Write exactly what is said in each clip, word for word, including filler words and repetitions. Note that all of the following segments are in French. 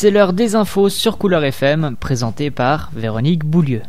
C'est l'heure des infos sur Couleur F M, présentée par Véronique Boulieu.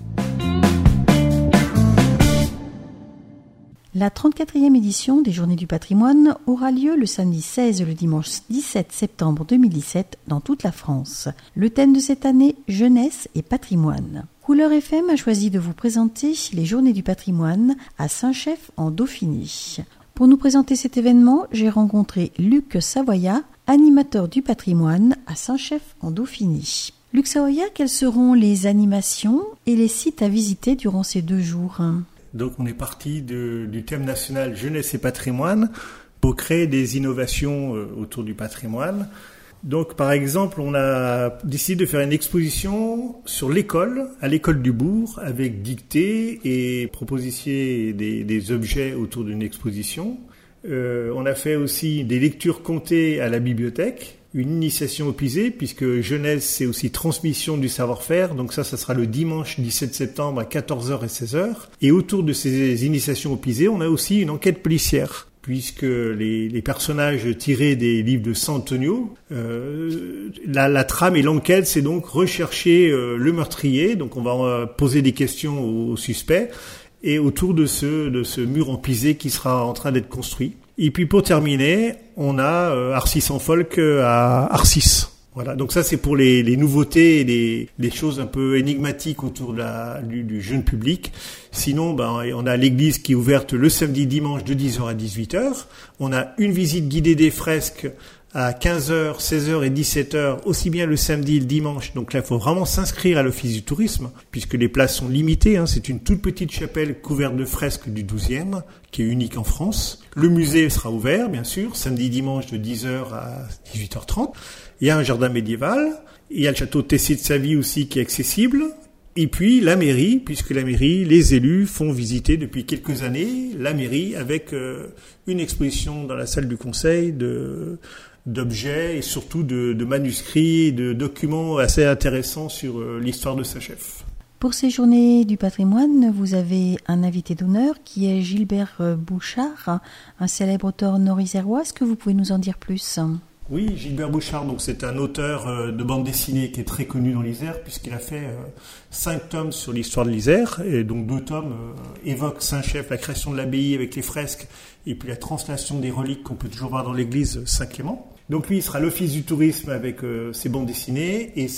La trente-quatrième édition des Journées du patrimoine aura lieu le samedi seize et le dimanche dix-sept septembre deux mille dix-sept dans toute la France. Le thème de cette année, jeunesse et patrimoine. Couleur F M a choisi de vous présenter les Journées du patrimoine à Saint-Chef en Dauphiné. Pour nous présenter cet événement, j'ai rencontré Luc Savoya, animateur du patrimoine à Saint-Chef en Dauphiné. Luc Savoya, quelles seront les animations et les sites à visiter durant ces deux jours ? Donc on est parti de, du thème national jeunesse et patrimoine pour créer des innovations euh, autour du patrimoine. Donc par exemple, on a décidé de faire une exposition sur l'école, à l'école du bourg, avec dictée et proposition des, des objets autour d'une exposition. Euh, on a fait aussi des lectures comptées à la bibliothèque, une initiation au pisé, puisque jeunesse, c'est aussi transmission du savoir-faire. Donc ça, ça sera le dimanche dix-sept septembre à quatorze heures et seize heures. Et autour de ces initiations au pisé, on a aussi une enquête policière, puisque les, les personnages tirés des livres de San Antonio, euh, la, la trame et l'enquête, c'est donc rechercher euh, le meurtrier. Donc on va euh, poser des questions aux, aux suspects, et autour de ce, de ce mur en pisé qui sera en train d'être construit. Et puis pour terminer, on a euh, Arcis en folk à Arcis. Voilà, donc ça c'est pour les, les nouveautés et les, les choses un peu énigmatiques autour de la, du, du jeune public. Sinon, ben, on a l'église qui est ouverte le samedi dimanche de dix heures à dix-huit heures. On a une visite guidée des fresques à quinze heures, seize heures et dix-sept heures, aussi bien le samedi et le dimanche. Donc là, il faut vraiment s'inscrire à l'office du tourisme, puisque les places sont limitées. Hein. C'est une toute petite chapelle couverte de fresques du douzième, qui est unique en France. Le musée sera ouvert, bien sûr, samedi et dimanche de dix heures à dix-huit heures trente. Il y a un jardin médiéval. Il y a le château de Tessé-de-Savy aussi qui est accessible. Et puis la mairie, puisque la mairie, les élus font visiter depuis quelques années la mairie avec euh, une exposition dans la salle du conseil de... d'objets et surtout de, de manuscrits et de documents assez intéressants sur euh, l'histoire de Saint-Chef. Pour ces journées du patrimoine, vous avez un invité d'honneur qui est Gilbert Bouchard, un célèbre auteur nord-isérois. Est-ce que vous pouvez nous en dire plus ? Oui, Gilbert Bouchard, donc c'est un auteur euh, de bande dessinée qui est très connu dans l'Isère, puisqu'il a fait euh, cinq tomes sur l'histoire de l'Isère, et donc deux tomes euh, évoquent Saint-Chef, la création de l'abbaye avec les fresques, et puis la translation des reliques qu'on peut toujours voir dans l'église Saint-Clément. Donc lui, il sera à l'office du tourisme avec euh, ses bandes dessinées et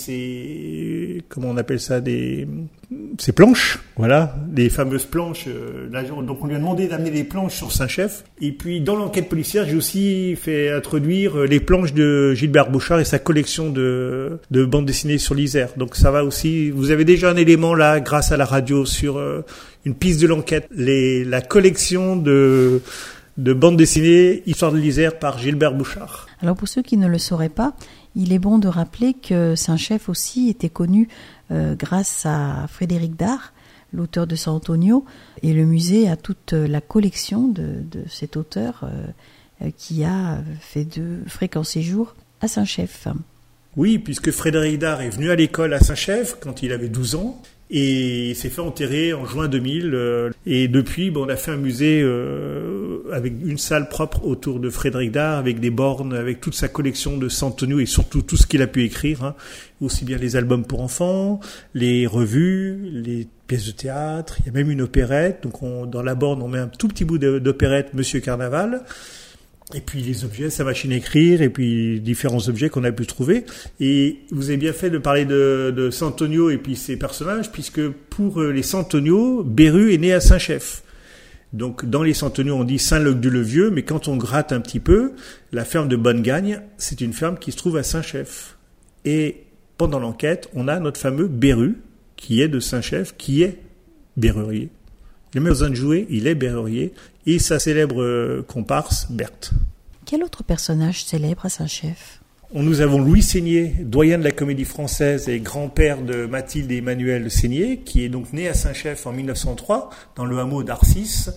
ses, comment on appelle ça, des, ses planches, voilà, des fameuses planches. Euh, là, donc on lui a demandé d'amener des planches sur Saint-Chef. Et puis dans l'enquête policière, j'ai aussi fait introduire les planches de Gilbert Bouchard et sa collection de, de bandes dessinées sur l'Isère. Donc ça va aussi. Vous avez déjà un élément là, grâce à la radio, sur euh, une piste de l'enquête, les, la collection de de bande dessinée Histoire de l'Isère par Gilbert Bouchard. Alors pour ceux qui ne le sauraient pas, il est bon de rappeler que Saint-Chef aussi était connu euh, grâce à Frédéric Dard, l'auteur de San Antonio, et le musée a toute la collection de, de cet auteur euh, qui a fait de fréquents séjours à Saint-Chef. Oui, puisque Frédéric Dard est venu à l'école à Saint-Chef quand il avait douze ans, et il s'est fait enterrer en juin deux mille. Euh, et depuis, bon, on a fait un musée euh, avec une salle propre autour de Frédéric Dard, avec des bornes, avec toute sa collection de San Antonio et surtout tout ce qu'il a pu écrire, hein. Aussi bien les albums pour enfants, les revues, les pièces de théâtre. Il y a même une opérette. Donc on, dans la borne, on met un tout petit bout de, d'opérette Monsieur Carnaval. Et puis les objets, sa machine à écrire, et puis différents objets qu'on a pu trouver. Et vous avez bien fait de parler de, de San Antonio et puis ses personnages, puisque pour les San Antonio, Beru est né à Saint-Chef. Donc dans les San Antonio, on dit Saint-Luc-du-le-Vieux, mais quand on gratte un petit peu, la ferme de Bonne-Gagne, c'est une ferme qui se trouve à Saint-Chef. Et pendant l'enquête, on a notre fameux Beru, qui est de Saint-Chef, qui est berrurier. Il n'a même besoin de jouer, il est berrurier. Et sa célèbre comparse, Berthe. Quel autre personnage célèbre à Saint-Chef ? Nous avons Louis Seigné, doyen de la Comédie Française et grand-père de Mathilde et Emmanuel Seigné, qui est donc né à Saint-Chef en mille neuf cent trois, dans le hameau d'Arcis.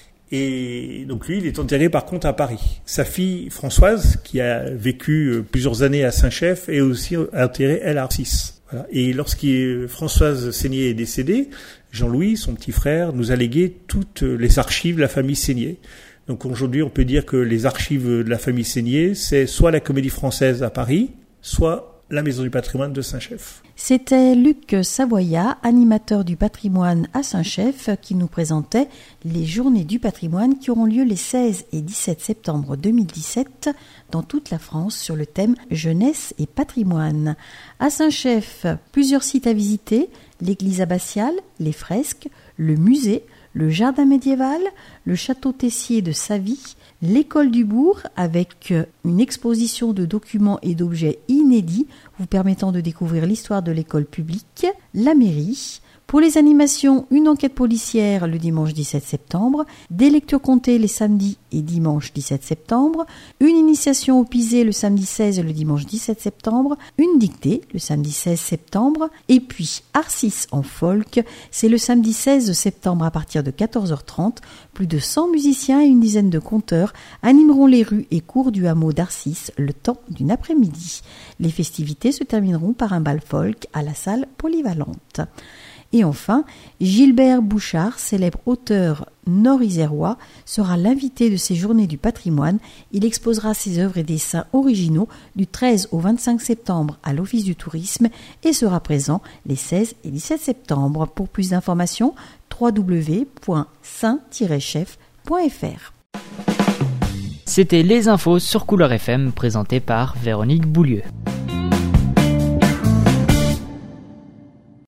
Et donc lui, il est enterré par contre à Paris. Sa fille Françoise, qui a vécu plusieurs années à Saint-Chef, est aussi enterrée, elle, à Arcis. Voilà. Et lorsque Françoise Seigné est décédée, Jean-Louis, son petit frère, nous a légué toutes les archives de la famille Seigné. Donc aujourd'hui, on peut dire que les archives de la famille Seigné, c'est soit la Comédie Française à Paris, soit la Maison du patrimoine de Saint-Chef. C'était Luc Savoya, animateur du patrimoine à Saint-Chef, qui nous présentait les Journées du patrimoine qui auront lieu les seize et dix-sept septembre deux mille dix-sept dans toute la France sur le thème Jeunesse et patrimoine. À Saint-Chef, plusieurs sites à visiter, l'église abbatiale, les fresques, le musée, le jardin médiéval, le château Tessier de Savy, l'école du bourg avec une exposition de documents et d'objets inédits vous permettant de découvrir l'histoire de l'école publique, la mairie. Pour les animations, une enquête policière le dimanche dix-sept septembre, des lectures comptées les samedis et dimanche dix-sept septembre, une initiation au pisé le samedi seize et le dimanche dix-sept septembre, une dictée le samedi seize septembre, et puis Arcis en folk, c'est le samedi seize septembre à partir de quatorze heures trente. Plus de cent musiciens et une dizaine de conteurs animeront les rues et cours du hameau d'Arcis le temps d'une après-midi. Les festivités se termineront par un bal folk à la salle polyvalente. Et enfin, Gilbert Bouchard, célèbre auteur nord-isérois, sera l'invité de ces Journées du patrimoine. Il exposera ses œuvres et dessins originaux du treize au vingt-cinq septembre à l'Office du tourisme et sera présent les seize et dix-sept septembre. Pour plus d'informations, w w w point saint tiret chef point f r. C'était les infos sur Couleur F M présentées par Véronique Boulieu.